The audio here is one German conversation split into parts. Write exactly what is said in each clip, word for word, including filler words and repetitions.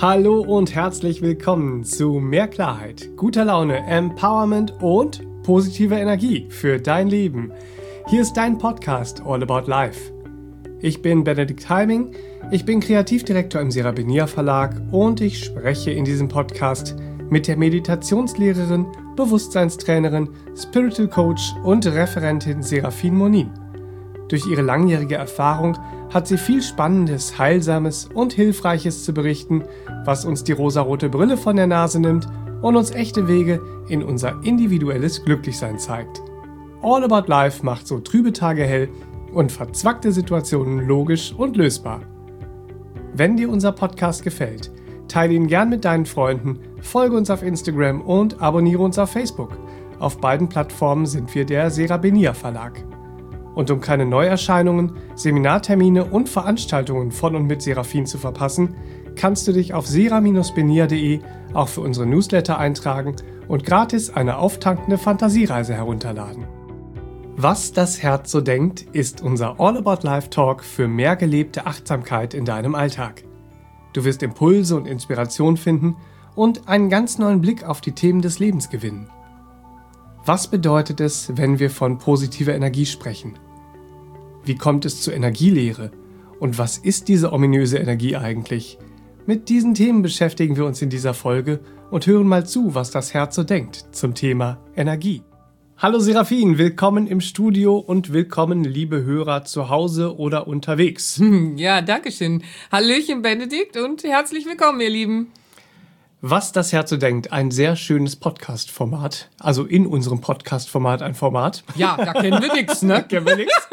Hallo und herzlich willkommen zu mehr Klarheit, guter Laune, Empowerment und positiver Energie für dein Leben. Hier ist dein Podcast All About Life. Ich bin Benedikt Heiming, ich bin Kreativdirektor im Serabenia Verlag und ich spreche in diesem Podcast mit der Meditationslehrerin, Bewusstseinstrainerin, Spiritual Coach und Referentin Serafin Monin. Durch ihre langjährige Erfahrung hat sie viel Spannendes, Heilsames und Hilfreiches zu berichten, was uns die rosarote Brille von der Nase nimmt und uns echte Wege in unser individuelles Glücklichsein zeigt. All About Life macht so trübe Tage hell und verzwackte Situationen logisch und lösbar. Wenn dir unser Podcast gefällt, teile ihn gern mit deinen Freunden, folge uns auf Instagram und abonniere uns auf Facebook. Auf beiden Plattformen sind wir der Serabenia Verlag. Und um keine Neuerscheinungen, Seminartermine und Veranstaltungen von und mit Serafin zu verpassen, kannst du dich auf sera Bindestrich benia punkt de auch für unsere Newsletter eintragen und gratis eine auftankende Fantasiereise herunterladen. Was das Herz so denkt, ist unser All About Life Talk für mehr gelebte Achtsamkeit in deinem Alltag. Du wirst Impulse und Inspiration finden und einen ganz neuen Blick auf die Themen des Lebens gewinnen. Was bedeutet es, wenn wir von positiver Energie sprechen? Wie kommt es zur Energielehre? Und was ist diese ominöse Energie eigentlich? Mit diesen Themen beschäftigen wir uns in dieser Folge und hören mal zu, was das Herz so denkt zum Thema Energie. Hallo Serafin, willkommen im Studio und willkommen, liebe Hörer, zu Hause oder unterwegs. Ja, danke schön. Hallöchen Benedikt und herzlich willkommen, ihr Lieben. Was das Herz so denkt, ein sehr schönes Podcast-Format. Also in unserem Podcast-Format ein Format. Ja, da kennen wir nichts, ne? Da kennen wir nichts.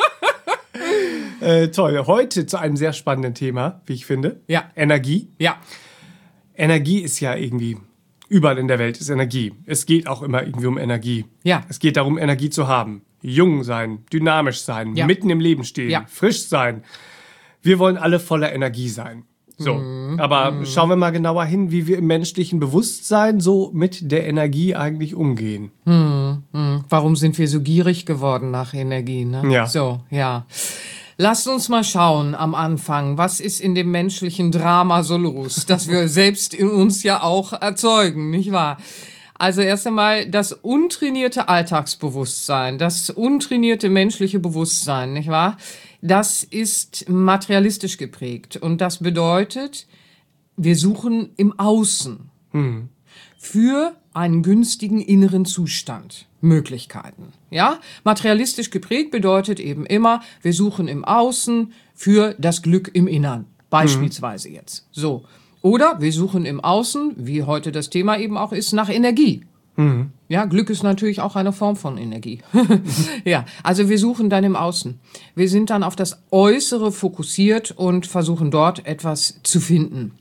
äh, toll. Heute zu einem sehr spannenden Thema, wie ich finde. Ja. Energie. Ja. Energie ist ja irgendwie, überall in der Welt ist Energie. Es geht auch immer irgendwie um Energie. Ja. Es geht darum, Energie zu haben. Jung sein, dynamisch sein, ja. mitten im Leben stehen, ja. frisch sein. Wir wollen alle voller Energie sein. So, aber schauen wir mal genauer hin, wie wir im menschlichen Bewusstsein so mit der Energie eigentlich umgehen. Hm, hm. Warum sind wir so gierig geworden nach Energie, ne? Ja. So, ja. Lasst uns mal schauen am Anfang, was ist in dem menschlichen Drama so los, das wir selbst in uns ja auch erzeugen, nicht wahr? Also erst einmal das untrainierte Alltagsbewusstsein, das untrainierte menschliche Bewusstsein, nicht wahr? Das ist materialistisch geprägt und das bedeutet, wir suchen im Außen hm. für einen günstigen inneren Zustand Möglichkeiten. Ja, materialistisch geprägt bedeutet eben immer, wir suchen im Außen für das Glück im Innern, beispielsweise hm. jetzt. So. Oder wir suchen im Außen, wie heute das Thema eben auch ist, nach Energie. Mhm. Ja, Glück ist natürlich auch eine Form von Energie. Ja, also wir suchen dann im Außen. Wir sind dann auf das Äußere fokussiert und versuchen dort etwas zu finden.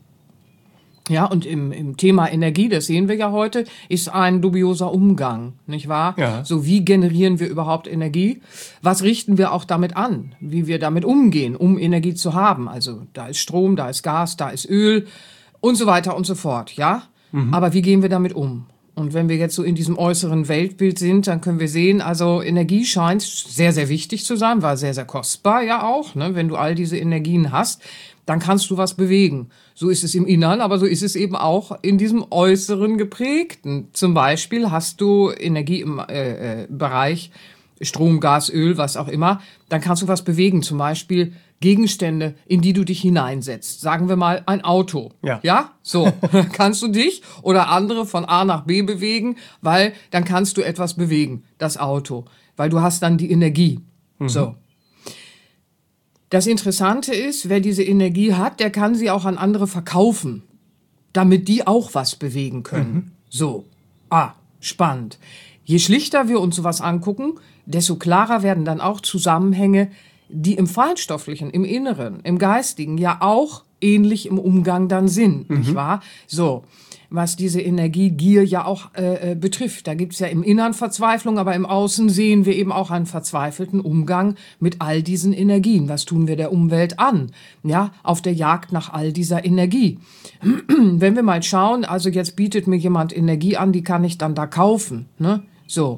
Ja, und im, im Thema Energie, das sehen wir ja heute, ist ein dubioser Umgang, nicht wahr? Ja. So, wie generieren wir überhaupt Energie? Was richten wir auch damit an? Wie wir damit umgehen, um Energie zu haben? Also, da ist Strom, da ist Gas, da ist Öl und so weiter und so fort, ja? Mhm. Aber wie gehen wir damit um? Und wenn wir jetzt so in diesem äußeren Weltbild sind, dann können wir sehen, also Energie scheint sehr, sehr wichtig zu sein, war sehr, sehr kostbar ja auch, ne? Wenn du all diese Energien hast, dann kannst du was bewegen. So ist es im Innern, aber so ist es eben auch in diesem äußeren Geprägten. Zum Beispiel hast du Energie im äh, äh, Bereich Strom, Gas, Öl, was auch immer, dann kannst du was bewegen, zum Beispiel Gegenstände, in die du dich hineinsetzt. Sagen wir mal ein Auto. Ja. Ja? So. Kannst du dich oder andere von A nach B bewegen, weil dann kannst du etwas bewegen, das Auto. Weil du hast dann die Energie. Mhm. So. Das Interessante ist, wer diese Energie hat, der kann sie auch an andere verkaufen, damit die auch was bewegen können. Mhm. So. Ah, spannend. Je schlichter wir uns sowas angucken, desto klarer werden dann auch Zusammenhänge, die im Feinstofflichen, im Inneren, im Geistigen ja auch ähnlich im Umgang dann sind, mhm. nicht wahr? So, was diese Energiegier ja auch äh, betrifft. Da gibt's ja im Innern Verzweiflung, aber im Außen sehen wir eben auch einen verzweifelten Umgang mit all diesen Energien. Was tun wir der Umwelt an? Ja, auf der Jagd nach all dieser Energie. Wenn wir mal schauen, also jetzt bietet mir jemand Energie an, die kann ich dann da kaufen, ne? So.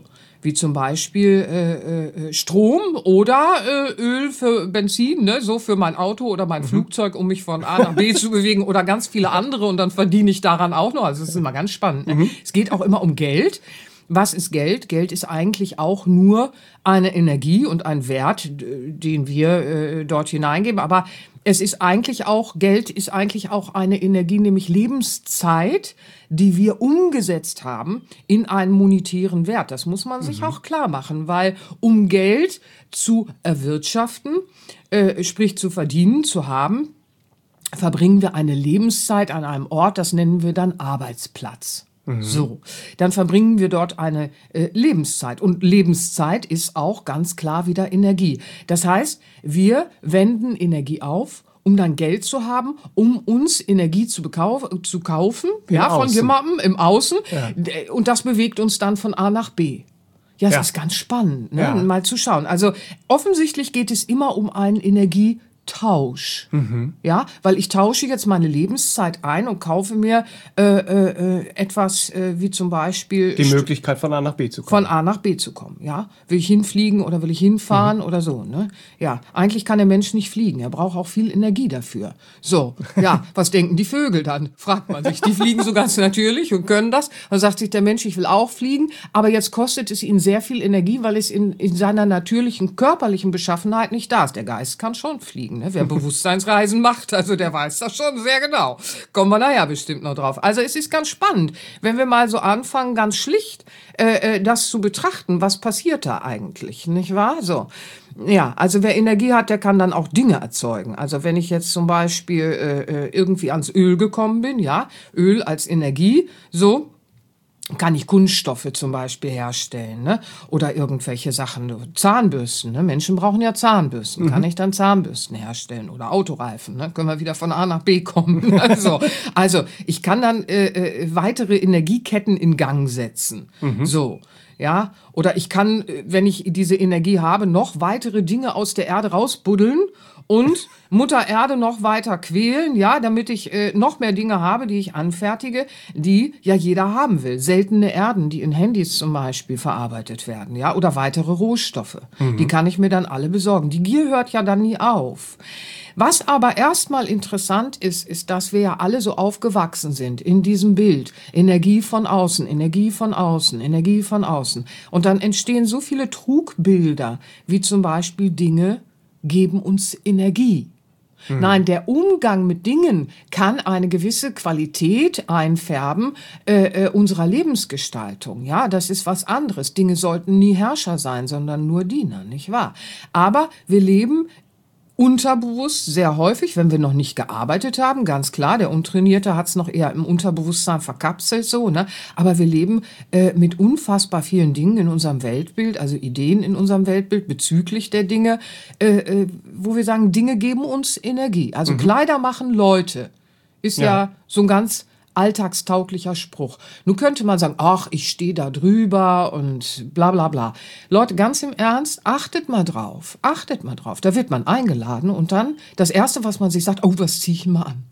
wie zum Beispiel äh, äh, Strom oder äh, Öl für Benzin, ne? So für mein Auto oder mein mhm. Flugzeug, um mich von A nach B zu bewegen oder ganz viele andere und dann verdiene ich daran auch noch. Also es ist immer ganz spannend. Ne? Mhm. Es geht auch immer um Geld. Was ist Geld? Geld ist eigentlich auch nur eine Energie und ein Wert, den wir äh, dort hineingeben. Aber es ist eigentlich auch, Geld ist eigentlich auch eine Energie, nämlich Lebenszeit, die wir umgesetzt haben in einen monetären Wert. Das muss man sich mhm. auch klar machen, weil um Geld zu erwirtschaften, äh, sprich zu verdienen, zu haben, verbringen wir eine Lebenszeit an einem Ort, das nennen wir dann Arbeitsplatz. Mhm. So, dann verbringen wir dort eine äh, Lebenszeit. Und Lebenszeit ist auch ganz klar wieder Energie. Das heißt, wir wenden Energie auf, um dann Geld zu haben, um uns Energie zu, bekauf- zu kaufen, Im ja, von Außen. jemandem im Außen. Ja. Und das bewegt uns dann von A nach B. Ja, es ja. ist ganz spannend, ne? Ja. mal zu schauen. Also offensichtlich geht es immer um einen Energie Tausch, mhm. ja, weil ich tausche jetzt meine Lebenszeit ein und kaufe mir äh, äh, etwas äh, wie zum Beispiel die Möglichkeit von A nach B zu kommen. Von A nach B zu kommen, ja. Will ich hinfliegen oder will ich hinfahren mhm. oder so, ne? Ja, eigentlich kann der Mensch nicht fliegen, er braucht auch viel Energie dafür. So, ja, was denken die Vögel dann? Fragt man sich. Die fliegen so ganz natürlich und können das. Dann sagt sich der Mensch, ich will auch fliegen, aber jetzt kostet es ihn sehr viel Energie, weil es in, in seiner natürlichen körperlichen Beschaffenheit nicht da ist. Der Geist kann schon fliegen. Ne? Wer Bewusstseinsreisen macht, also der weiß das schon sehr genau. Kommen wir nachher bestimmt noch drauf. Also es ist ganz spannend, wenn wir mal so anfangen, ganz schlicht äh, das zu betrachten, was passiert da eigentlich, nicht wahr? So, ja, also wer Energie hat, der kann dann auch Dinge erzeugen. Also wenn ich jetzt zum Beispiel äh, irgendwie ans Öl gekommen bin, ja, Öl als Energie, so, kann ich Kunststoffe zum Beispiel herstellen, ne? Oder irgendwelche Sachen, Zahnbürsten, ne? Menschen brauchen ja Zahnbürsten, mhm. kann ich dann Zahnbürsten herstellen oder Autoreifen, ne? Können wir wieder von A nach B kommen. Also, also ich kann dann äh, äh, weitere Energieketten in Gang setzen, mhm. so. Ja, oder ich kann, wenn ich diese Energie habe, noch weitere Dinge aus der Erde rausbuddeln und Mutter Erde noch weiter quälen, ja, damit ich äh, noch mehr Dinge habe, die ich anfertige, die ja jeder haben will. Seltene Erden, die in Handys zum Beispiel verarbeitet werden, ja, oder weitere Rohstoffe. Mhm. Die kann ich mir dann alle besorgen. Die Gier hört ja dann nie auf. Was aber erstmal interessant ist, ist, dass wir ja alle so aufgewachsen sind in diesem Bild. Energie von außen, Energie von außen, Energie von außen. Und dann entstehen so viele Trugbilder, wie zum Beispiel Dinge geben uns Energie. Hm. Nein, der Umgang mit Dingen kann eine gewisse Qualität einfärben äh, äh, unserer Lebensgestaltung. Ja, das ist was anderes. Dinge sollten nie Herrscher sein, sondern nur Diener, nicht wahr? Aber wir leben unterbewusst sehr häufig, wenn wir noch nicht gearbeitet haben, ganz klar, der Untrainierte hat es noch eher im Unterbewusstsein verkapselt, so, ne? Aber wir leben äh, mit unfassbar vielen Dingen in unserem Weltbild, also Ideen in unserem Weltbild bezüglich der Dinge, äh, äh, wo wir sagen, Dinge geben uns Energie. Also mhm. Kleider machen Leute, ist ja, ja so ein ganz alltagstauglicher Spruch. Nun könnte man sagen, ach, ich stehe da drüber und bla bla bla. Leute, ganz im Ernst, achtet mal drauf. Achtet mal drauf. Da wird man eingeladen und dann das Erste, was man sich sagt, oh, was ziehe ich mal an?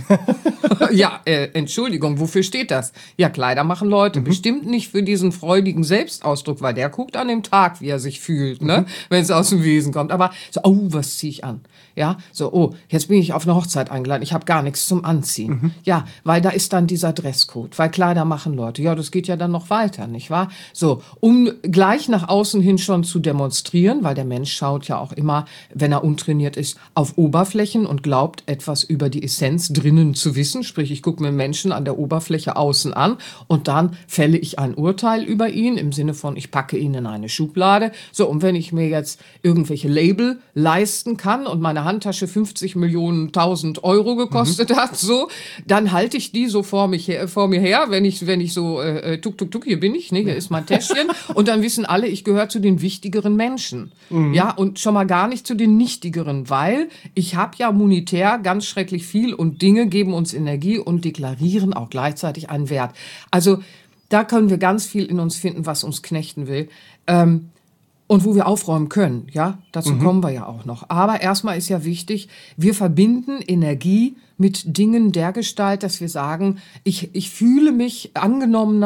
ja, äh, Entschuldigung, wofür steht das? Ja, Kleider machen Leute. Mhm. Bestimmt nicht für diesen freudigen Selbstausdruck, weil der guckt an dem Tag, wie er sich fühlt, ne? Mhm. Wenn es aus dem Wesen kommt. Aber so, oh, was ziehe ich an? Ja, so, oh, jetzt bin ich auf eine Hochzeit eingeladen, ich habe gar nichts zum Anziehen. Mhm. Ja, weil da ist dann dieser Dresscode, weil Kleider machen Leute. Ja, das geht ja dann noch weiter, nicht wahr? So, um gleich nach außen hin schon zu demonstrieren, weil der Mensch schaut ja auch immer, wenn er untrainiert ist, auf Oberflächen und glaubt, etwas über die Essenz drinnen zu wissen. Sprich, ich gucke mir Menschen an der Oberfläche außen an und dann fälle ich ein Urteil über ihn im Sinne von, ich packe ihn in eine Schublade. So, und wenn ich mir jetzt irgendwelche Label leisten kann und meine Handtasche fünfzig Millionen tausend Euro gekostet mhm. hat, so, dann halte ich die so vor mich her, vor mir her, wenn ich, wenn ich so, äh, tuk, tuk, tuk, hier bin ich, ne, hier ist mein Täschchen. Und dann wissen alle, ich gehöre zu den wichtigeren Menschen. Mhm. Ja, und schon mal gar nicht zu den nichtigeren, weil ich habe ja monetär ganz schrecklich viel und Dinge geben uns Energie und deklarieren auch gleichzeitig einen Wert. Also, da können wir ganz viel in uns finden, was uns knechten will. Ähm, Und wo wir aufräumen können, ja, dazu mhm. kommen wir ja auch noch. Aber erstmal ist ja wichtig, wir verbinden Energie mit Dingen der Gestalt, dass wir sagen, ich, ich fühle mich angenommener,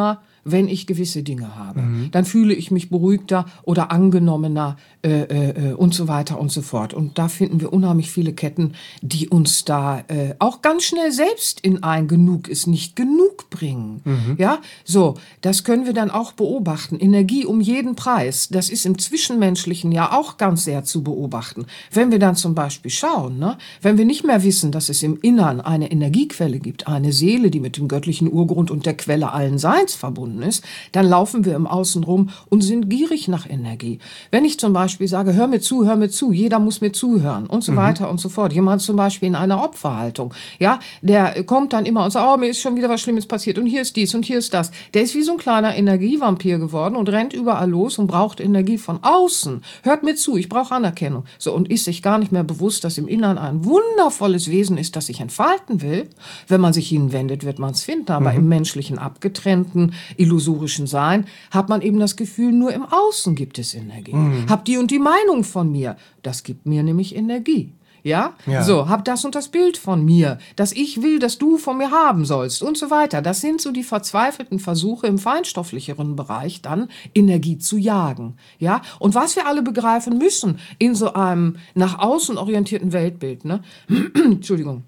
wenn ich gewisse Dinge habe. Mhm. Dann fühle ich mich beruhigter oder angenommener äh, äh, und so weiter und so fort. Und da finden wir unheimlich viele Ketten, die uns da äh, auch ganz schnell selbst in ein Genug ist nicht genug bringen. Mhm. Ja, so, das können wir dann auch beobachten. Energie um jeden Preis. Das ist im Zwischenmenschlichen ja auch ganz sehr zu beobachten. Wenn wir dann zum Beispiel schauen, ne, wenn wir nicht mehr wissen, dass es im Innern eine Energiequelle gibt, eine Seele, die mit dem göttlichen Urgrund und der Quelle allen Seins verbunden ist, dann laufen wir im Außen rum und sind gierig nach Energie. Wenn ich zum Beispiel sage, hör mir zu, hör mir zu, jeder muss mir zuhören und so mhm. weiter und so fort. Jemand zum Beispiel in einer Opferhaltung, ja, der kommt dann immer und sagt, oh, mir ist schon wieder was Schlimmes passiert und hier ist dies und hier ist das. Der ist wie so ein kleiner Energievampir geworden und rennt überall los und braucht Energie von außen. Hört mir zu, ich brauche Anerkennung. So, und ist sich gar nicht mehr bewusst, dass im Innern ein wundervolles Wesen ist, das sich entfalten will. Wenn man sich ihnen wendet, wird man es finden. Aber mhm. im menschlichen, abgetrennten, illusorischen Sein hat man eben das Gefühl, nur im Außen gibt es Energie. Mhm. Hab die und die Meinung von mir. Das gibt mir nämlich Energie. Ja? ja, so, hab das und das Bild von mir, dass ich will, dass du von mir haben sollst und so weiter. Das sind so die verzweifelten Versuche im feinstofflicheren Bereich, dann Energie zu jagen. Ja, und was wir alle begreifen müssen in so einem nach außen orientierten Weltbild, ne? Entschuldigung.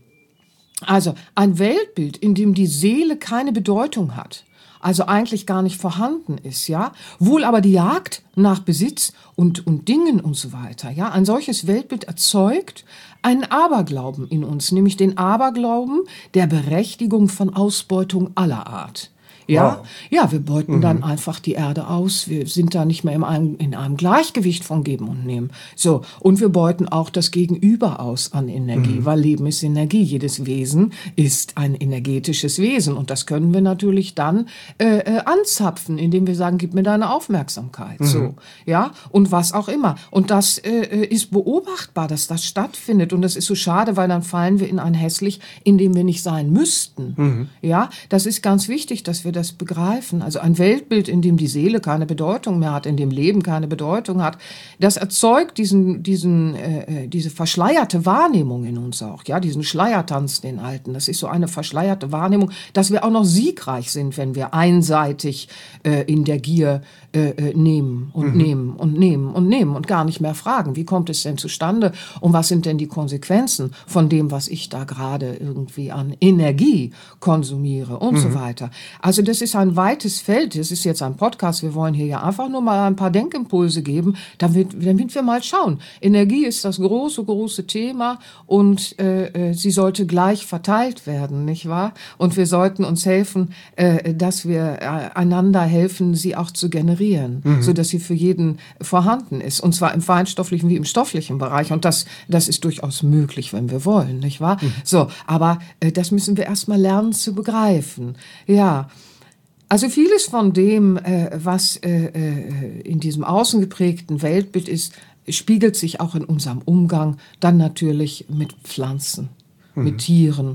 Also ein Weltbild, in dem die Seele keine Bedeutung hat, also eigentlich gar nicht vorhanden ist, ja, wohl aber die Jagd nach Besitz und, und Dingen und so weiter, ja, ein solches Weltbild erzeugt einen Aberglauben in uns, nämlich den Aberglauben der Berechtigung von Ausbeutung aller Art. Ja, wow. ja, wir beuten mhm. dann einfach die Erde aus. Wir sind da nicht mehr in einem, in einem Gleichgewicht von Geben und Nehmen. So, und wir beuten auch das Gegenüber aus an Energie, mhm. weil Leben ist Energie. Jedes Wesen ist ein energetisches Wesen. Und das können wir natürlich dann äh, äh, anzapfen, indem wir sagen, gib mir deine Aufmerksamkeit. Mhm. So, ja, und was auch immer. Und das äh, ist beobachtbar, dass das stattfindet. Und das ist so schade, weil dann fallen wir in ein Hässlich, in dem wir nicht sein müssten. Mhm. Ja, das ist ganz wichtig, dass wir das begreifen. Also ein Weltbild, in dem die Seele keine Bedeutung mehr hat, in dem Leben keine Bedeutung hat, das erzeugt diesen, diesen, äh, diese verschleierte Wahrnehmung in uns auch, ja, diesen Schleiertanz, den alten. Das ist so eine verschleierte Wahrnehmung, dass wir auch noch siegreich sind, wenn wir einseitig äh, in der Gier äh, nehmen und mhm. nehmen und nehmen und nehmen und gar nicht mehr fragen, wie kommt es denn zustande und was sind denn die Konsequenzen von dem, was ich da gerade irgendwie an Energie konsumiere und mhm. so weiter. Also das ist ein weites Feld, das ist jetzt ein Podcast, wir wollen hier ja einfach nur mal ein paar Denkimpulse geben, damit, damit wir mal schauen. Energie ist das große, große Thema und äh, sie sollte gleich verteilt werden, nicht wahr? Und wir sollten uns helfen, äh, dass wir äh, einander helfen, sie auch zu generieren. Mhm. So dass sie für jeden vorhanden ist. Und zwar im feinstofflichen wie im stofflichen Bereich. Und das, das ist durchaus möglich, wenn wir wollen, nicht wahr? Mhm. So, aber äh, das müssen wir erstmal lernen zu begreifen. Ja. Also vieles von dem, äh, was äh, äh, in diesem außengeprägten Weltbild ist, spiegelt sich auch in unserem Umgang dann natürlich mit Pflanzen, mhm. mit Tieren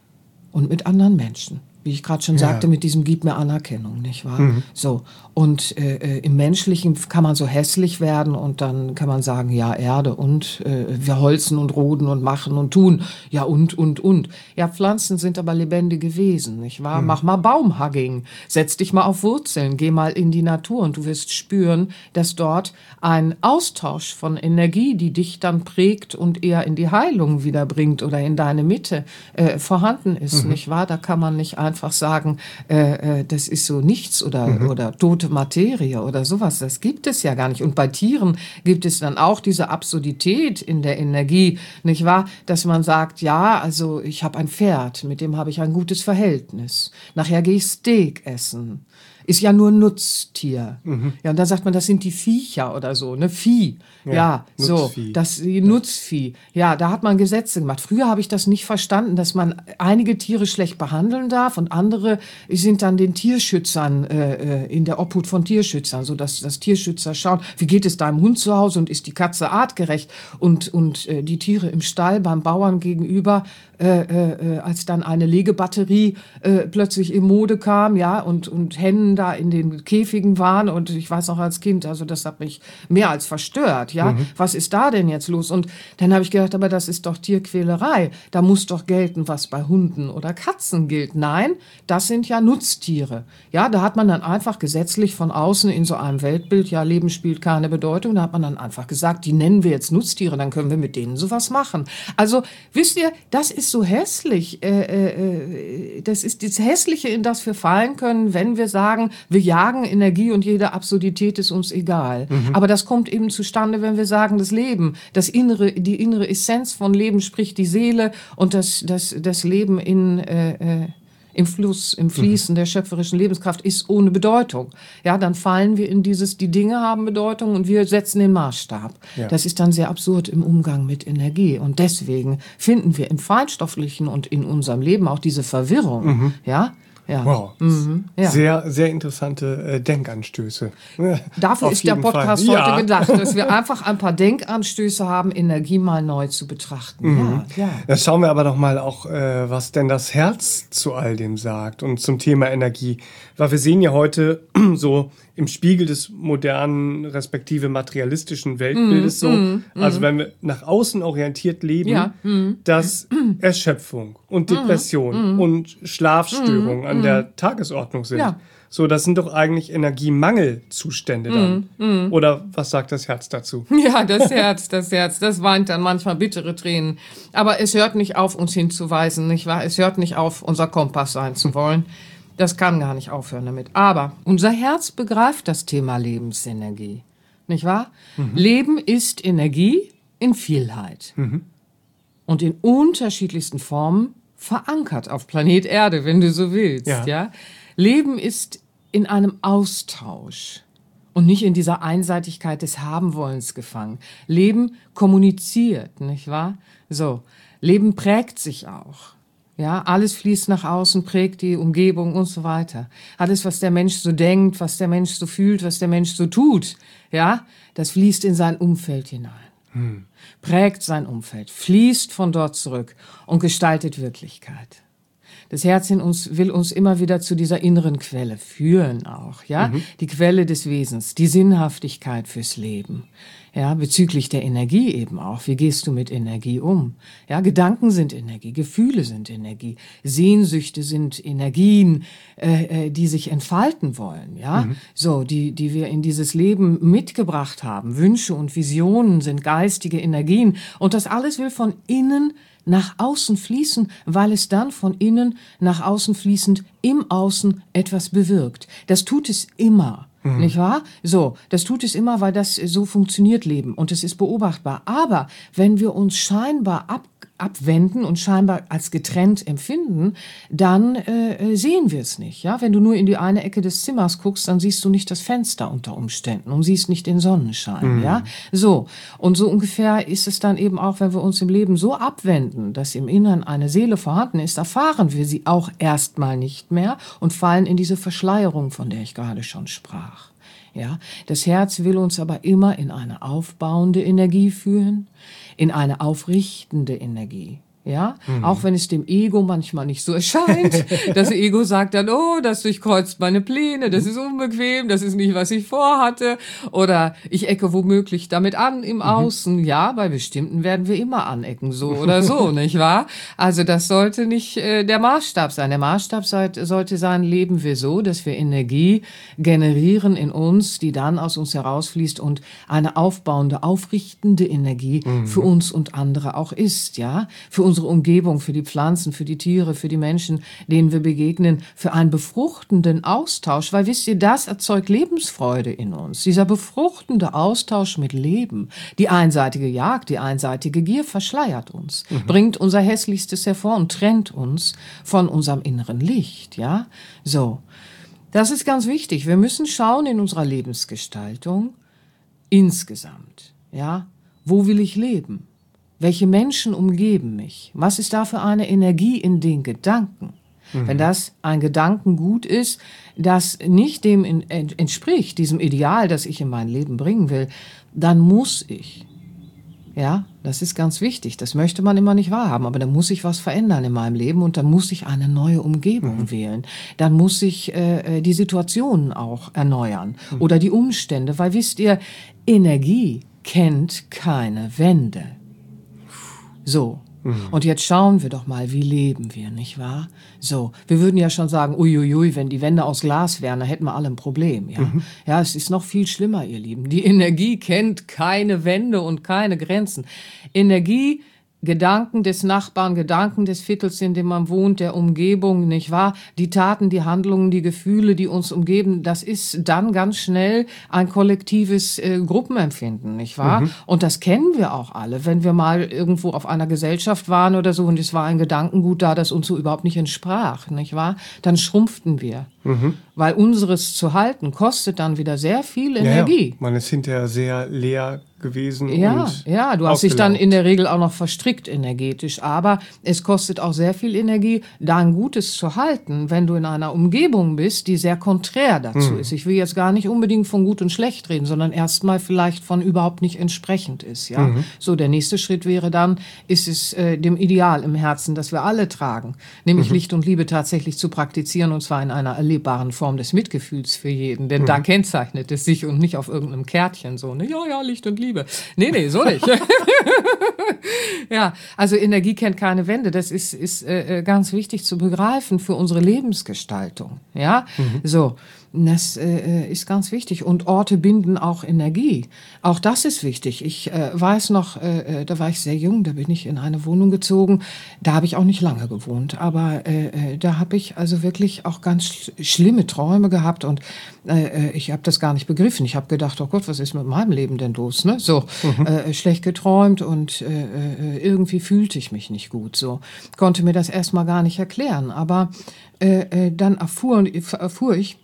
und mit anderen Menschen. Wie ich gerade schon ja. sagte, mit diesem Gib mir Anerkennung, nicht wahr? Mhm. So. Und äh, im Menschlichen kann man so hässlich werden und dann kann man sagen, ja, Erde und äh, wir holzen und roden und machen und tun. Ja, und, und, und. Ja, Pflanzen sind aber lebendige Wesen, nicht wahr? Mhm. Mach mal Baumhugging. Setz dich mal auf Wurzeln. Geh mal in die Natur und du wirst spüren, dass dort ein Austausch von Energie, die dich dann prägt und eher in die Heilung wieder bringt oder in deine Mitte äh, vorhanden ist, mhm. nicht wahr? Da kann man nicht einfach sagen, äh, äh, das ist so nichts oder, mhm. oder tote Materie oder sowas. Das gibt es ja gar nicht. Und bei Tieren gibt es dann auch diese Absurdität in der Energie, nicht wahr? Dass man sagt, ja, also ich habe ein Pferd, mit dem habe ich ein gutes Verhältnis. Nachher gehe ich Steak essen. Ist ja nur ein Nutztier. Mhm. Ja, und dann sagt man, das sind die Viecher oder so, ne? Vieh. Ja, ja so, das ja. Nutzvieh. Ja, da hat man Gesetze gemacht. Früher habe ich das nicht verstanden, dass man einige Tiere schlecht behandeln darf und andere sind dann den Tierschützern äh, in der Obhut von Tierschützern, so dass das Tierschützer schauen, wie geht es deinem Hund zu Hause und ist die Katze artgerecht und und äh, die Tiere im Stall beim Bauern gegenüber äh, äh, als dann eine Legebatterie äh, plötzlich in Mode kam, ja, und, und Hennen da in den Käfigen waren und ich weiß noch als Kind, also das hat mich mehr als verstört, ja. Mhm. Was ist da denn jetzt los? Und dann habe ich gedacht, aber das ist doch Tierquälerei. Da muss doch gelten, was bei Hunden oder Katzen gilt. Nein, das sind ja Nutztiere. Ja, da hat man dann einfach gesetzlich von außen in so einem Weltbild, ja, Leben spielt keine Bedeutung, da hat man dann einfach gesagt, die nennen wir jetzt Nutztiere, dann können wir mit denen sowas machen. Also, wisst ihr, das ist so hässlich. Äh, äh, das ist das Hässliche, in das wir fallen können, wenn wir sagen, wir jagen Energie und jede Absurdität ist uns egal. Mhm. Aber das kommt eben zustande, wenn wir sagen, das Leben, das innere, die innere Essenz von Leben, sprich die Seele und das, das, das Leben in, äh, äh, im Fluss, im Fließen mhm. der schöpferischen Lebenskraft ist ohne Bedeutung. Ja, dann fallen wir in dieses, die Dinge haben Bedeutung und wir setzen den Maßstab. Ja. Das ist dann sehr absurd im Umgang mit Energie. Und deswegen finden wir im Feinstofflichen und in unserem Leben auch diese Verwirrung. Mhm. Ja. Ja. Wow, mhm, ja. sehr, sehr interessante äh, Denkanstöße. Dafür ist der Podcast Fall. heute ja. gedacht, dass wir einfach ein paar Denkanstöße haben, Energie mal neu zu betrachten. Mhm. Ja, ja. Jetzt schauen wir aber doch mal auch, äh, was denn das Herz zu all dem sagt und zum Thema Energie. Weil wir sehen ja heute so im Spiegel des modernen, respektive materialistischen Weltbildes mm, so, mm, also mm. wenn wir nach außen orientiert leben, ja, mm. dass Erschöpfung und Depression mm, und Schlafstörungen mm, an der Tagesordnung sind. Ja. So, das sind doch eigentlich Energiemangelzustände dann. Mm, mm. Oder was sagt das Herz dazu? Ja, das Herz, das Herz, das weint dann manchmal bittere Tränen. Aber es hört nicht auf, uns hinzuweisen, nicht wahr? Es hört nicht auf, unser Kompass sein zu wollen. Das kann gar nicht aufhören damit. Aber unser Herz begreift das Thema Lebensenergie. Nicht wahr? Mhm. Leben ist Energie in Vielheit. Mhm. Und in unterschiedlichsten Formen verankert auf Planet Erde, wenn du so willst. Ja. Ja? Leben ist in einem Austausch und nicht in dieser Einseitigkeit des Habenwollens gefangen. Leben kommuniziert, nicht wahr? So. Leben prägt sich auch. Ja, alles fließt nach außen, prägt die Umgebung und so weiter. Alles, was der Mensch so denkt, was der Mensch so fühlt, was der Mensch so tut, ja, das fließt in sein Umfeld hinein. Hm. Prägt sein Umfeld, fließt von dort zurück und gestaltet Wirklichkeit. Das Herz in uns will uns immer wieder zu dieser inneren Quelle führen auch, ja? Mhm. Die Quelle des Wesens, die Sinnhaftigkeit fürs Leben. Ja, bezüglich der Energie eben auch. Wie gehst du mit Energie um? Ja, Gedanken sind Energie, Gefühle sind Energie, Sehnsüchte sind Energien, äh, die sich entfalten wollen, ja? Mhm. So, die, die wir in dieses Leben mitgebracht haben. Wünsche und Visionen sind geistige Energien. Und das alles will von innen nach außen fließen, weil es dann von innen nach außen fließend im Außen etwas bewirkt. Das tut es immer. Mhm. Nicht wahr? So, das tut es immer, weil das so funktioniert Leben und es ist beobachtbar. Aber wenn wir uns scheinbar ab, abwenden und scheinbar als getrennt empfinden, dann äh, sehen wir es nicht. Ja, wenn du nur in die eine Ecke des Zimmers guckst, dann siehst du nicht das Fenster unter Umständen und siehst nicht den Sonnenschein. Mhm. Ja, so und so ungefähr ist es dann eben auch, wenn wir uns im Leben so abwenden, dass im Innern eine Seele vorhanden ist, erfahren wir sie auch erstmal nicht mehr und fallen in diese Verschleierung, von der ich gerade schon sprach. Ja, das Herz will uns aber immer in eine aufbauende Energie führen, in eine aufrichtende Energie. Ja, mhm. Auch wenn es dem Ego manchmal nicht so erscheint. Das Ego sagt dann, oh, das durchkreuzt meine Pläne, das ist unbequem, das ist nicht, was ich vorhatte. Oder ich ecke womöglich damit an im Außen. Mhm. Ja, bei bestimmten werden wir immer anecken, so oder so, nicht wahr? Also das sollte nicht äh, der Maßstab sein. Der Maßstab sollte, sollte sein, leben wir so, dass wir Energie generieren in uns, die dann aus uns herausfließt und eine aufbauende, aufrichtende Energie mhm. für uns und andere auch ist, ja? Für uns unsere Umgebung, für die Pflanzen, für die Tiere, für die Menschen, denen wir begegnen, für einen befruchtenden Austausch. Weil, wisst ihr, das erzeugt Lebensfreude in uns. Dieser befruchtende Austausch mit Leben. Die einseitige Jagd, die einseitige Gier verschleiert uns, mhm. bringt unser Hässlichstes hervor und trennt uns von unserem inneren Licht. Ja, so. Das ist ganz wichtig. Wir müssen schauen in unserer Lebensgestaltung insgesamt. Ja, wo will ich leben? Welche Menschen umgeben mich? Was ist da für eine Energie in den Gedanken? Mhm. Wenn das ein Gedankengut ist, das nicht dem entspricht, diesem Ideal, das ich in mein Leben bringen will, dann muss ich Ja, das ist ganz wichtig. Das möchte man immer nicht wahrhaben. Aber dann muss ich was verändern in meinem Leben und dann muss ich eine neue Umgebung mhm. wählen. Dann muss ich äh, die Situationen auch erneuern mhm. oder die Umstände. Weil wisst ihr, Energie kennt keine Wände. So. Und jetzt schauen wir doch mal, wie leben wir, nicht wahr? So, wir würden ja schon sagen, uiuiui, wenn die Wände aus Glas wären, dann hätten wir alle ein Problem, ja. Mhm. Ja, es ist noch viel schlimmer, ihr Lieben. Die Energie kennt keine Wände und keine Grenzen. Energie, Gedanken des Nachbarn, Gedanken des Viertels, in dem man wohnt, der Umgebung, nicht wahr? Die Taten, die Handlungen, die Gefühle, die uns umgeben, das ist dann ganz schnell ein kollektives äh, Gruppenempfinden, nicht wahr? Mhm. Und das kennen wir auch alle. Wenn wir mal irgendwo auf einer Gesellschaft waren oder so und es war ein Gedankengut da, das uns so überhaupt nicht entsprach, nicht wahr? Dann schrumpften wir. Mhm. Weil unseres zu halten kostet dann wieder sehr viel Energie. Ja, ja. Man ist hinterher sehr leer gewesen. Ja, und ja, du hast dich dann in der Regel auch noch verstrickt energetisch. Aber es kostet auch sehr viel Energie, da ein Gutes zu halten, wenn du in einer Umgebung bist, die sehr konträr dazu mhm. ist. Ich will jetzt gar nicht unbedingt von gut und schlecht reden, sondern erstmal vielleicht von überhaupt nicht entsprechend ist. Ja, mhm. So, der nächste Schritt wäre dann, ist es äh, dem Ideal im Herzen, das wir alle tragen, nämlich mhm. Licht und Liebe tatsächlich zu praktizieren, und zwar in einer erlebbaren Form des Mitgefühls für jeden. Denn mhm. da kennzeichnet es sich und nicht auf irgendeinem Kärtchen so, ne? Ja, ja, Licht und Liebe. Nee, nee, so nicht. Ja, also Energie kennt keine Wände. Das ist, ist äh, ganz wichtig zu begreifen für unsere Lebensgestaltung. Ja, mhm. so. Das äh, ist ganz wichtig. Und Orte binden auch Energie. Auch das ist wichtig. Ich äh, weiß noch, äh, da war ich sehr jung, da bin ich in eine Wohnung gezogen. Da habe ich auch nicht lange gewohnt. Aber äh, da habe ich also wirklich auch ganz sch- schlimme Träume gehabt. Und äh, ich habe das gar nicht begriffen. Ich habe gedacht, oh Gott, was ist mit meinem Leben denn los? Ne? So, mhm. äh, schlecht geträumt und äh, irgendwie fühlte ich mich nicht gut. So, konnte mir das erstmal gar nicht erklären. Aber äh, dann erfuhr, erfuhr ich,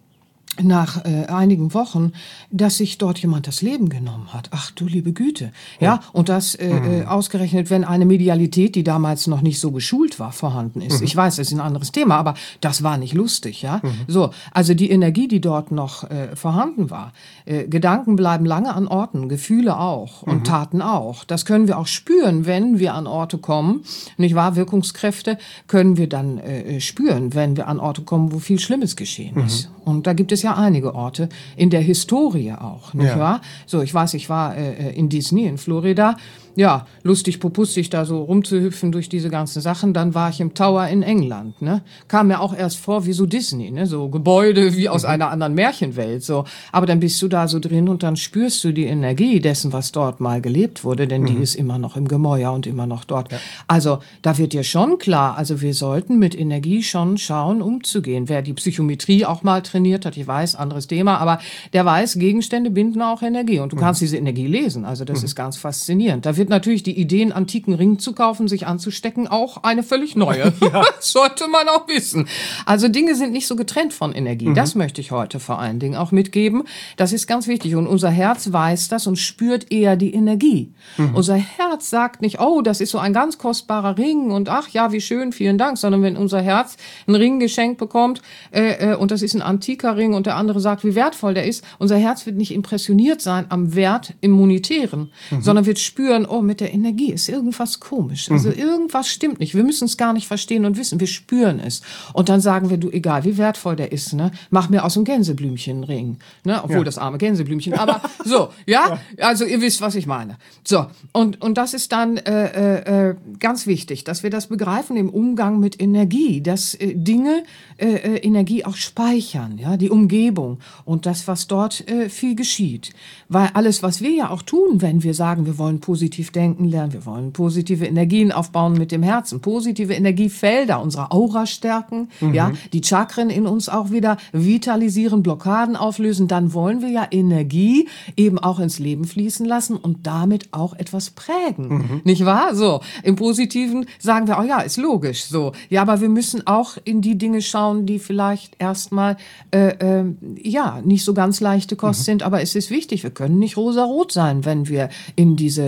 nach äh, einigen Wochen, dass sich dort jemand das Leben genommen hat. Ach du liebe Güte. Ja, oh. Und das äh, mhm. äh, ausgerechnet, wenn eine Medialität, die damals noch nicht so geschult war, vorhanden ist. Mhm. Ich weiß, das ist ein anderes Thema, aber das war nicht lustig, ja. Mhm. So, also die Energie, die dort noch äh, vorhanden war. Äh, Gedanken bleiben lange an Orten, Gefühle auch und mhm. Taten auch. Das können wir auch spüren, wenn wir an Orte kommen. Nicht wahr? Wirkungskräfte können wir dann äh, spüren, wenn wir an Orte kommen, wo viel Schlimmes geschehen mhm. ist. Und da gibt es ja einige Orte, in der Historie auch, nicht ja. wahr? So, ich weiß, ich war äh, in Disney in Florida. Ja, lustig, popustig da so rumzuhüpfen durch diese ganzen Sachen. Dann war ich im Tower in England, ne? Kam mir auch erst vor wie so Disney, ne? So Gebäude wie aus mhm. einer anderen Märchenwelt, so. Aber dann bist du da so drin und dann spürst du die Energie dessen, was dort mal gelebt wurde, denn mhm. die ist immer noch im Gemäuer und immer noch dort. Ja. Also, da wird dir schon klar, also wir sollten mit Energie schon schauen, umzugehen. Wer die Psychometrie auch mal trainiert hat, ich weiß, anderes Thema, aber der weiß, Gegenstände binden auch Energie und du mhm. kannst diese Energie lesen. Also, das mhm. ist ganz faszinierend. Da wird natürlich die Idee, einen antiken Ring zu kaufen, sich anzustecken, auch eine völlig neue. Ja. Das sollte man auch wissen. Also Dinge sind nicht so getrennt von Energie. Mhm. Das möchte ich heute vor allen Dingen auch mitgeben. Das ist ganz wichtig. Und unser Herz weiß das und spürt eher die Energie. Mhm. Unser Herz sagt nicht, oh, das ist so ein ganz kostbarer Ring und ach ja, wie schön, vielen Dank. Sondern wenn unser Herz einen Ring geschenkt bekommt äh, äh, und das ist ein antiker Ring und der andere sagt, wie wertvoll der ist, unser Herz wird nicht impressioniert sein am Wert im Monetären, mhm. sondern wird spüren, oh, mit der Energie ist irgendwas komisch. Also mhm. irgendwas stimmt nicht. Wir müssen es gar nicht verstehen und wissen. Wir spüren es. Und dann sagen wir, du, egal wie wertvoll der ist, ne, mach mir aus dem Gänseblümchen einen Ring. Ne, obwohl ja. das arme Gänseblümchen. Aber so, ja? ja, also ihr wisst, was ich meine. So, und, und das ist dann äh, äh, ganz wichtig, dass wir das begreifen im Umgang mit Energie, dass äh, Dinge äh, Energie auch speichern, ja, die Umgebung und das, was dort äh, viel geschieht. Weil alles, was wir ja auch tun, wenn wir sagen, wir wollen positiv denken lernen, wir wollen positive Energien aufbauen mit dem Herzen, positive Energiefelder, unsere Aura stärken, mhm. ja, die Chakren in uns auch wieder vitalisieren, Blockaden auflösen, dann wollen wir ja Energie eben auch ins Leben fließen lassen und damit auch etwas prägen, mhm. nicht wahr? So, im Positiven sagen wir, oh ja, ist logisch, so, ja, aber wir müssen auch in die Dinge schauen, die vielleicht erstmal, äh, äh, ja, nicht so ganz leichte Kost mhm. sind, aber es ist wichtig, wir können nicht rosarot sein, wenn wir in diese äh,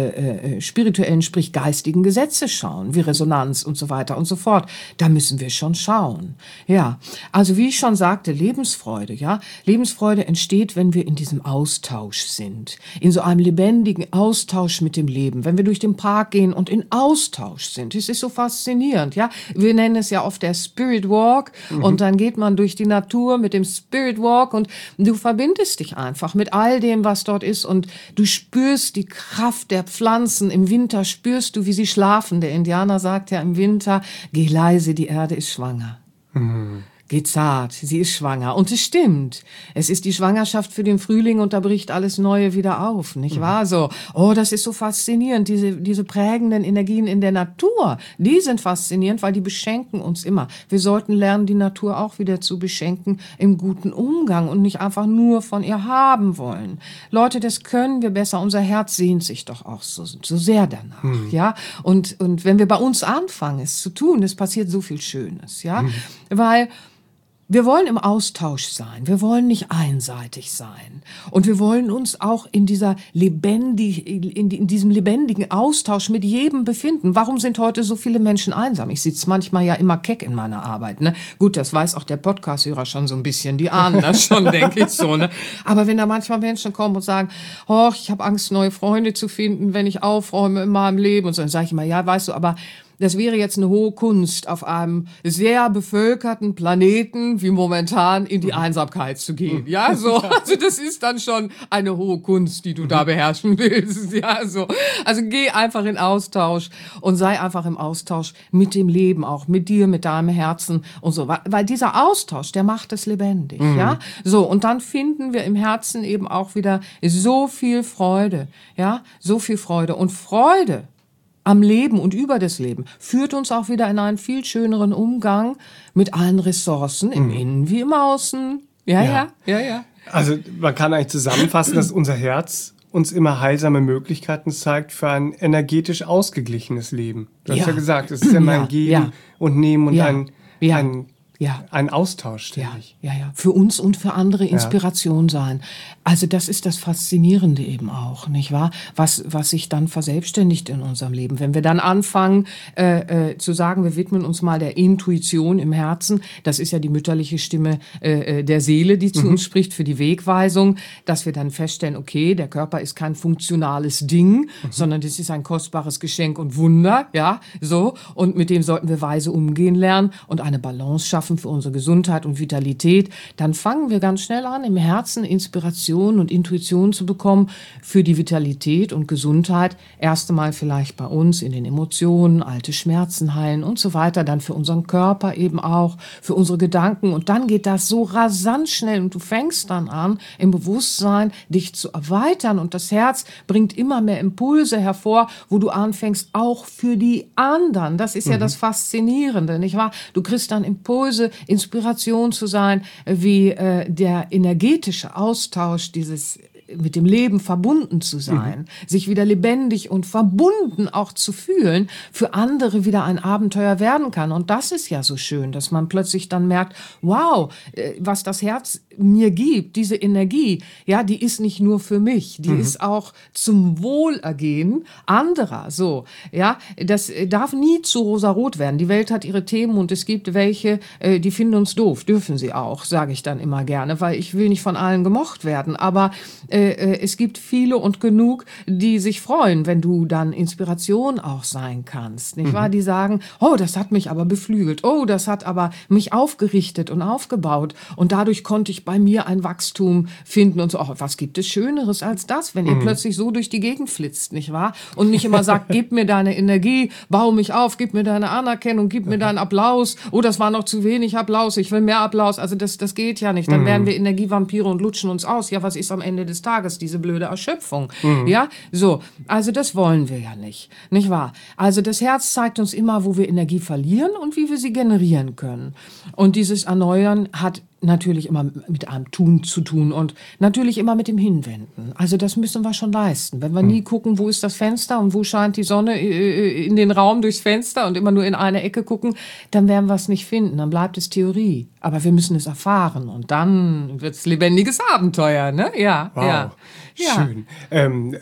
äh, spirituellen, sprich geistigen Gesetze schauen, wie Resonanz und so weiter und so fort. Da müssen wir schon schauen. Ja, also wie ich schon sagte, Lebensfreude, ja. Lebensfreude entsteht, wenn wir in diesem Austausch sind. In so einem lebendigen Austausch mit dem Leben. Wenn wir durch den Park gehen und in Austausch sind. Es ist so faszinierend, ja. Wir nennen es ja oft der Spirit Walk. Mhm. Und dann geht man durch die Natur mit dem Spirit Walk und du verbindest dich einfach mit all dem, was dort ist. Und du spürst die Kraft der Pflanzen. Im Winter spürst du, wie sie schlafen. Der Indianer sagt ja im Winter, geh leise, die Erde ist schwanger. Mhm. Geh zart, sie ist schwanger. Und es stimmt. Es ist die Schwangerschaft für den Frühling und da bricht alles Neue wieder auf, nicht wahr? So, oh, das ist so faszinierend. Diese, diese prägenden Energien in der Natur, die sind faszinierend, weil die beschenken uns immer. Wir sollten lernen, die Natur auch wieder zu beschenken im guten Umgang und nicht einfach nur von ihr haben wollen. Leute, das können wir besser. Unser Herz sehnt sich doch auch so, so sehr danach, mhm. ja? Und, und wenn wir bei uns anfangen, es zu tun, es passiert so viel Schönes, ja? Mhm. Weil wir wollen im Austausch sein. Wir wollen nicht einseitig sein. Und wir wollen uns auch in dieser lebendig, in, in diesem lebendigen Austausch mit jedem befinden. Warum sind heute so viele Menschen einsam? Ich sitze manchmal ja immer keck in meiner Arbeit, ne? Gut, das weiß auch der Podcast-Hörer schon so ein bisschen. Die ahnen das schon, denke ich so, ne? Aber wenn da manchmal Menschen kommen und sagen, oh, ich habe Angst, neue Freunde zu finden, wenn ich aufräume in meinem Leben und so, dann sage ich immer, ja, weißt du, aber das wäre jetzt eine hohe Kunst, auf einem sehr bevölkerten Planeten wie momentan in die Einsamkeit zu gehen. Ja, so. Also das ist dann schon eine hohe Kunst, die du da beherrschen willst. Ja, so. Also geh einfach in Austausch und sei einfach im Austausch mit dem Leben, auch mit dir, mit deinem Herzen und so. Weil dieser Austausch, der macht es lebendig. Mhm. Ja, so. Und dann finden wir im Herzen eben auch wieder so viel Freude. Ja, so viel Freude. Und Freude am Leben und über das Leben führt uns auch wieder in einen viel schöneren Umgang mit allen Ressourcen, im mhm. Innen wie im Außen. Ja, ja, ja, ja, ja. Also man kann eigentlich zusammenfassen, dass unser Herz uns immer heilsame Möglichkeiten zeigt für ein energetisch ausgeglichenes Leben. Du ja. hast ja gesagt, es ist immer ja, ein Geben ja. und Nehmen und ja. ein, ja. ein Ja. Ein Austausch, ständig. Ja, ja, ja. Für uns und für andere Inspiration ja. sein. Also das ist das Faszinierende eben auch, nicht wahr? Was, was sich dann verselbstständigt in unserem Leben. Wenn wir dann anfangen äh, äh, zu sagen, wir widmen uns mal der Intuition im Herzen, das ist ja die mütterliche Stimme äh, der Seele, die zu mhm. uns spricht für die Wegweisung, dass wir dann feststellen, okay, der Körper ist kein funktionales Ding, mhm. sondern das ist ein kostbares Geschenk und Wunder, ja, so. Und mit dem sollten wir weise umgehen lernen und eine Balance schaffen für unsere Gesundheit und Vitalität, dann fangen wir ganz schnell an, im Herzen Inspiration und Intuition zu bekommen für die Vitalität und Gesundheit. Erst einmal vielleicht bei uns in den Emotionen, alte Schmerzen heilen und so weiter, dann für unseren Körper eben auch, für unsere Gedanken und dann geht das so rasant schnell und du fängst dann an, im Bewusstsein dich zu erweitern und das Herz bringt immer mehr Impulse hervor, wo du anfängst, auch für die anderen. Das ist mhm. ja das Faszinierende, nicht wahr? Du kriegst dann Impulse, Inspiration zu sein, wie äh, der energetische Austausch, dieses mit dem Leben verbunden zu sein, mhm. sich wieder lebendig und verbunden auch zu fühlen, für andere wieder ein Abenteuer werden kann. Und das ist ja so schön, dass man plötzlich dann merkt, wow, was das Herz mir gibt, diese Energie, ja, die ist nicht nur für mich, die mhm. ist auch zum Wohlergehen anderer, so, ja, das darf nie zu rosarot werden. Die Welt hat ihre Themen und es gibt welche, die finden uns doof, dürfen sie auch, sage ich dann immer gerne, weil ich will nicht von allen gemocht werden, aber äh, es gibt viele und genug, die sich freuen, wenn du dann Inspiration auch sein kannst, nicht mhm. wahr? Die sagen, oh, das hat mich aber beflügelt, oh, das hat aber mich aufgerichtet und aufgebaut und dadurch konnte ich bei mir ein Wachstum finden und so, oh, was gibt es Schöneres als das, wenn ihr mhm. plötzlich so durch die Gegend flitzt, nicht wahr? Und nicht immer sagt, gib mir deine Energie, bau mich auf, gib mir deine Anerkennung, gib mir deinen Applaus, oh, das war noch zu wenig Applaus, ich will mehr Applaus, also das, das geht ja nicht, dann mhm. werden wir Energievampire und lutschen uns aus, ja, was ist am Ende des Tages, diese blöde Erschöpfung, mhm. ja, so, also das wollen wir ja nicht, nicht wahr? Also das Herz zeigt uns immer, wo wir Energie verlieren und wie wir sie generieren können und dieses Erneuern hat natürlich immer mit einem Tun zu tun und natürlich immer mit dem Hinwenden. Also das müssen wir schon leisten. Wenn wir nie gucken, wo ist das Fenster und wo scheint die Sonne in den Raum durchs Fenster und immer nur in eine Ecke gucken, dann werden wir es nicht finden. Dann bleibt es Theorie. Aber wir müssen es erfahren und dann wird es lebendiges Abenteuer, ne? Ja, wow. ja. Schön. Ja. Ähm,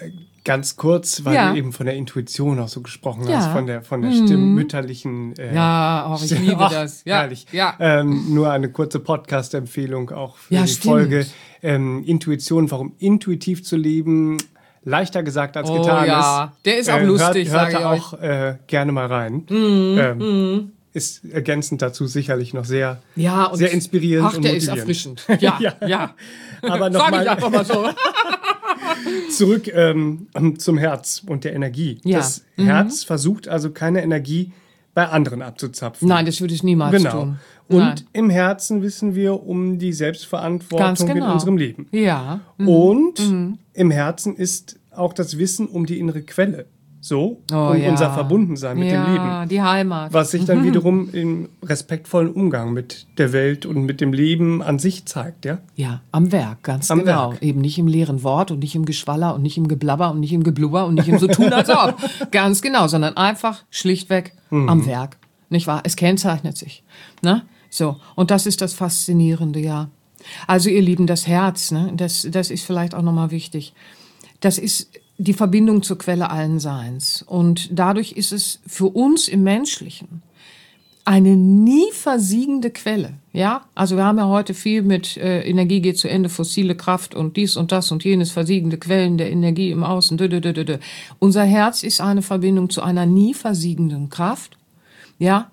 Ganz kurz, weil Ja. du eben von der Intuition auch so gesprochen Ja. hast, von der, von der Stimm, mütterlichen. Äh, Ja, oh, ich Stimme. liebe Ach, das. Ja, herrlich. ja. Ähm, nur eine kurze Podcast-Empfehlung auch für Ja, die stimmt. Folge. Ähm, Intuition, warum intuitiv zu leben, leichter gesagt als Oh getan ja, ist. der ist auch Äh, lustig, hört, sag hört ich da euch. auch äh, gerne mal rein. Mhm, ähm, Ist ergänzend dazu sicherlich noch sehr, Ja, und sehr inspirierend ach, und der ist motivierend. erfrischend. Ja, Ja. ja. Aber Sag ich nochmal einfach mal so. zurück ähm, zum Herz und der Energie. Ja. Das Herz versucht also keine Energie bei anderen abzuzapfen. Nein, das würde ich niemals Genau. tun. Und Nein. im Herzen wissen wir um die Selbstverantwortung Ganz genau. in unserem Leben. Ja. Und im Herzen ist auch das Wissen um die innere Quelle. So, Oh, um ja. unser Verbundensein mit ja, dem Leben. die Heimat. Was sich dann wiederum im respektvollen Umgang mit der Welt und mit dem Leben an sich zeigt, ja? Ja, am Werk, ganz Am genau. Werk. Eben nicht im leeren Wort und nicht im Geschwaller und nicht im Geblabber und nicht im Geblubber und nicht im so tun als ob. Ganz genau, sondern einfach schlichtweg am Werk. Nicht wahr? Es kennzeichnet sich. Ne? So. Und das ist das Faszinierende, ja. Also ihr Lieben, das Herz, ne? das, das ist vielleicht auch nochmal wichtig. Das ist die Verbindung zur Quelle allen Seins. Und dadurch ist es für uns im Menschlichen eine nie versiegende Quelle. Ja, also wir haben ja heute viel mit äh, Energie geht zu Ende, fossile Kraft und dies und das und jenes, versiegende Quellen der Energie im Außen. Dö, dö, dö, dö, dö. Unser Herz ist eine Verbindung zu einer nie versiegenden Kraft. Ja,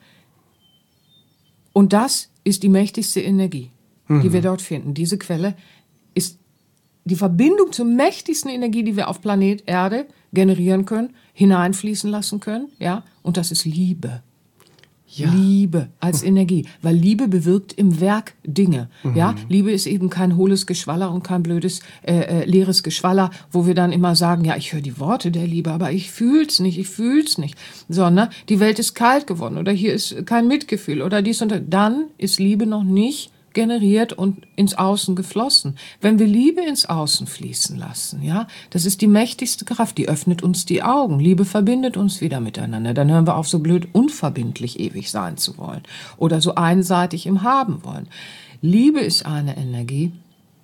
und das ist die mächtigste Energie, die wir dort finden. Diese Quelle ist die Verbindung zur mächtigsten Energie, die wir auf Planet Erde generieren können, hineinfließen lassen können, ja, und das ist Liebe. Ja. Liebe als Energie, weil Liebe bewirkt im Werk Dinge, ja. Liebe ist eben kein hohles Geschwaller und kein blödes, äh, äh, leeres Geschwaller, wo wir dann immer sagen, ja, ich höre die Worte der Liebe, aber ich fühl's nicht, ich fühl's nicht, sondern die Welt ist kalt geworden oder hier ist kein Mitgefühl oder dies und das. Dann ist Liebe noch nicht generiert und ins Außen geflossen. Wenn wir Liebe ins Außen fließen lassen, ja, das ist die mächtigste Kraft, die öffnet uns die Augen. Liebe verbindet uns wieder miteinander. Dann hören wir auf, so blöd unverbindlich ewig sein zu wollen oder so einseitig im Haben wollen. Liebe ist eine Energie,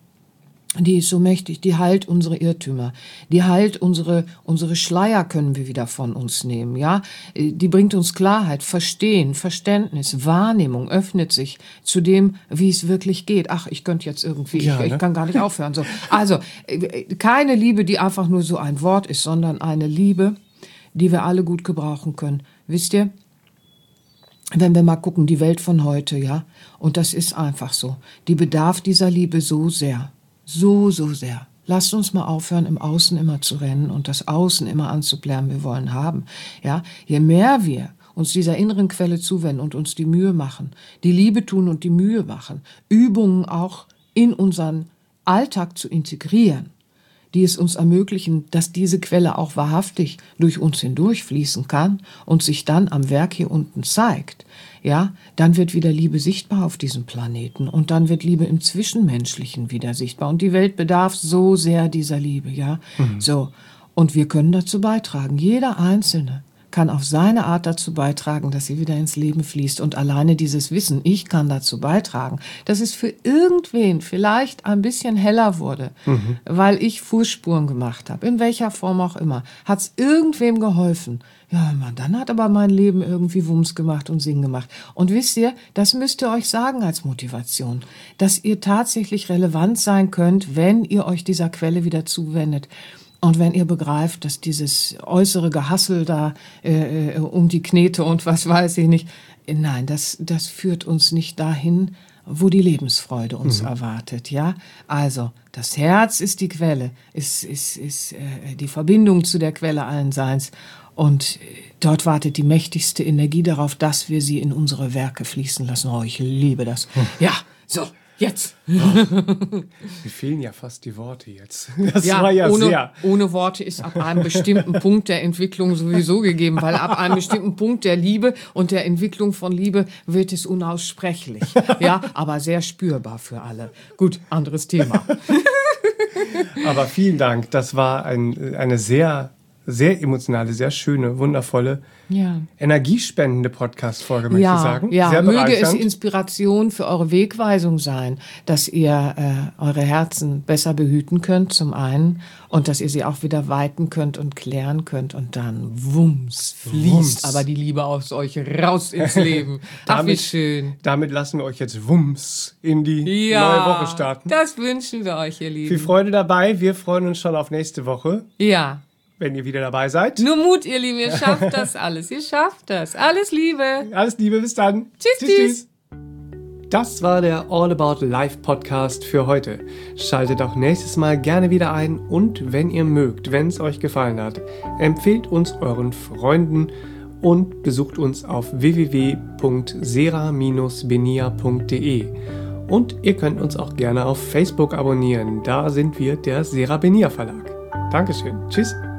die ist so mächtig, die heilt unsere Irrtümer, die heilt unsere, unsere Schleier können wir wieder von uns nehmen, ja. Die bringt uns Klarheit, Verstehen, Verständnis, Wahrnehmung, öffnet sich zu dem, wie es wirklich geht. Ach, ich könnte jetzt irgendwie, Ja, ich, ne? ich kann gar nicht aufhören, so. Also, keine Liebe, die einfach nur so ein Wort ist, sondern eine Liebe, die wir alle gut gebrauchen können. Wisst ihr? Wenn wir mal gucken, die Welt von heute, ja, und das ist einfach so, die bedarf dieser Liebe so sehr. So, so sehr. Lasst uns mal aufhören, im Außen immer zu rennen und das Außen immer anzuplären, wir wollen haben. Ja, je mehr wir uns dieser inneren Quelle zuwenden und uns die Mühe machen, die Liebe tun und die Mühe machen, Übungen auch in unseren Alltag zu integrieren, die es uns ermöglichen, dass diese Quelle auch wahrhaftig durch uns hindurchfließen kann und sich dann am Werk hier unten zeigt, ja, dann wird wieder Liebe sichtbar auf diesem Planeten und dann wird Liebe im Zwischenmenschlichen wieder sichtbar und die Welt bedarf so sehr dieser Liebe, ja, mhm. so. Und wir können dazu beitragen, jeder Einzelne kann auf seine Art dazu beitragen, dass sie wieder ins Leben fließt. Und alleine dieses Wissen, ich kann dazu beitragen, dass es für irgendwen vielleicht ein bisschen heller wurde, mhm. weil ich Fußspuren gemacht habe, in welcher Form auch immer, hat es irgendwem geholfen. Ja, man, dann hat aber mein Leben irgendwie Wumms gemacht und Sinn gemacht. Und wisst ihr, das müsst ihr euch sagen als Motivation, dass ihr tatsächlich relevant sein könnt, wenn ihr euch dieser Quelle wieder zuwendet. Und wenn ihr begreift, dass dieses äußere Gehassel da äh, um die Knete und was weiß ich nicht, nein, das, das führt uns nicht dahin, wo die Lebensfreude uns mhm. erwartet, ja. Also, das Herz ist die Quelle, ist, ist, ist äh, die Verbindung zu der Quelle allen Seins. Und dort wartet die mächtigste Energie darauf, dass wir sie in unsere Werke fließen lassen. Oh, ich liebe das. Hm. Ja, so. Jetzt. Oh. Mir fehlen ja fast die Worte jetzt. Das ja, war ja ohne, sehr. Ohne Worte ist ab einem bestimmten Punkt der Entwicklung sowieso gegeben, weil ab einem bestimmten Punkt der Liebe und der Entwicklung von Liebe wird es unaussprechlich. Ja, aber sehr spürbar für alle. Gut, anderes Thema. Aber vielen Dank. Das war ein, eine sehr sehr emotionale, sehr schöne, wundervolle, ja. energiespendende Podcast-Folge, möchte ja, ich sagen. Ja, sehr möge bereichernd. es Inspiration für eure Wegweisung sein, dass ihr äh, eure Herzen besser behüten könnt zum einen und dass ihr sie auch wieder weiten könnt und klären könnt und dann wumms, fließt Wumms. aber die Liebe aus euch raus ins Leben. Ach, damit, wie schön. Damit lassen wir euch jetzt wumms in die Ja, neue Woche starten. das wünschen wir euch, ihr Lieben. Viel Freude dabei. Wir freuen uns schon auf nächste Woche, Ja. wenn ihr wieder dabei seid. Nur Mut, ihr Lieben, ihr schafft das alles. Ihr schafft das. Alles Liebe. Alles Liebe, bis dann. Tschüss, tschüss. Das war der All About Life Podcast für heute. Schaltet auch nächstes Mal gerne wieder ein und wenn ihr mögt, wenn es euch gefallen hat, empfehlt uns euren Freunden und besucht uns auf w w w punkt sera Bindestrich benia punkt de. Und ihr könnt uns auch gerne auf Facebook abonnieren. Da sind wir der Sera Benia Verlag. Dankeschön. Tschüss.